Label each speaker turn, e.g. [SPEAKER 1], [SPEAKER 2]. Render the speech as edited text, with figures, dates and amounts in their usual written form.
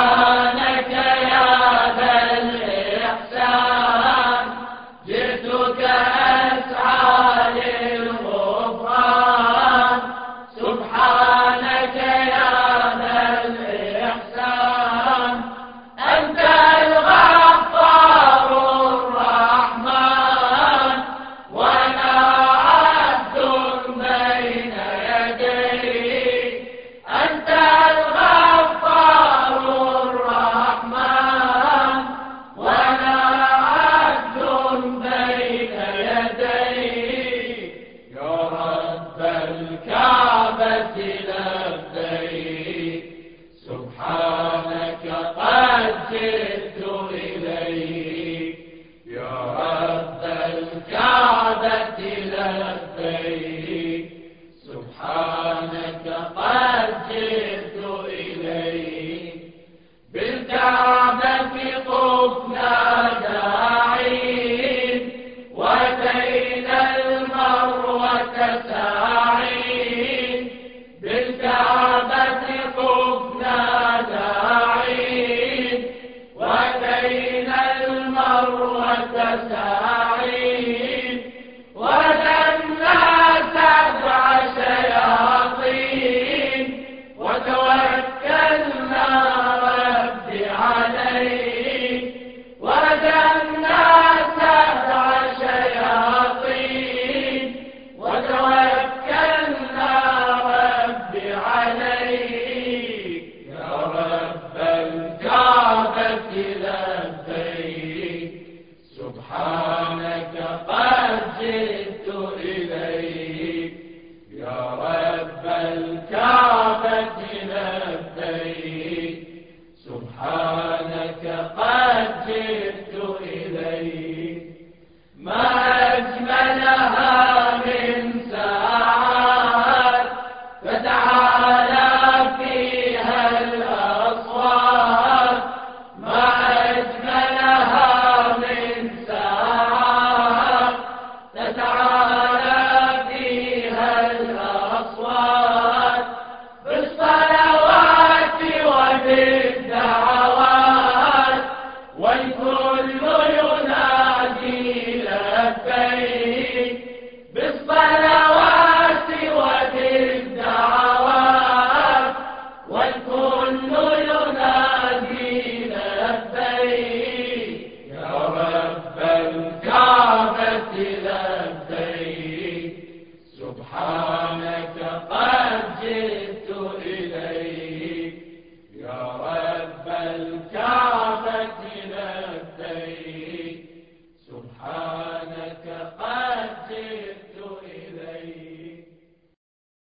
[SPEAKER 1] سبحانك يا ذا الإحسان جئتك أسعى للغفران سبحانك يا ذا الإحسان أنت الغفار الرحمن وأنا عبد بين يديك أنت الغفار الرحمن وأنا عبد بين يديك يا رب الكعبة لبيك سبحانك قد جئت إليك يا رب الكعبة لبيك سبحانك قد جئت إليك بالكعبة طفنا داعين وأتينا المروة ساعين بالكعبة طفنا داعين وأتينا المروة ساعين وذلنا سبع شياطين وتوكلنا ربي عليك وذلنا سبع شياطين وتوكلنا ربي عليك يا رب الكعبة لبيك سبحانك قد جئت إليك يا رب الكعبة لبيك سبحانك قد جئت إليك ما أجملها من ساعات فتعالى فيها الأصوات ما أجملها من ساعات تتعالى فيها الأصوات بالصلوات وبالدعوات والكل ينادي لبيك بالصلوات وبالدعوات والكل ينادي لبيك يا رب الكعبة لبيك سبحانك قد جئت إليك يا رب الكعبة